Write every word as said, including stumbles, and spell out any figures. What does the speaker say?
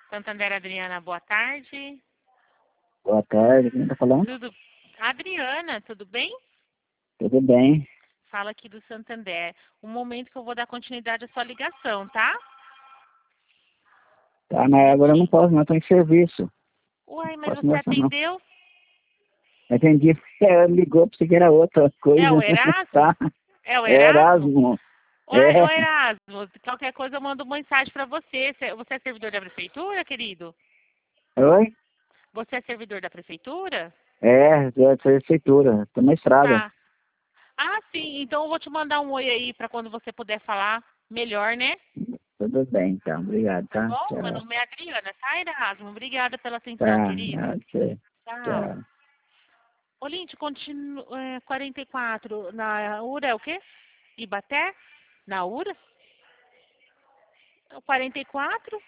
Santander, Adriana, boa tarde. Boa tarde, quem tá falando? Tudo... Adriana, tudo bem? Tudo bem. Fala aqui do Santander. Um momento que eu vou dar continuidade à sua ligação, tá? Tá, mas agora eu não posso, não, tô em serviço. Uai, Não mas posso você conversar, não. atendeu? Entendi, é, ligou pra você que era outra coisa. É o Erasmo? Tá? É o É Erasmo? Erasmo. Uai, É, ô Erasmo, qualquer coisa eu mando uma mensagem pra você. Você você é servidor da prefeitura, querido? oi? Você é servidor da prefeitura? É, é prefeitura, tô na estrada. Tá. Ah, sim. Então eu vou te mandar um oi aí pra quando você puder falar melhor, né? Tudo bem, então, obrigado, Tá tá? bom? Meu Tchau. nome é Adriana, tá, Erasmo? Obrigada pela atenção, Tá, querido. ok. Tchau. Tchau. Olinte, continu... é, quarenta e quatro na URA é o quê? Ibaté? Na URA? quarenta e quatro?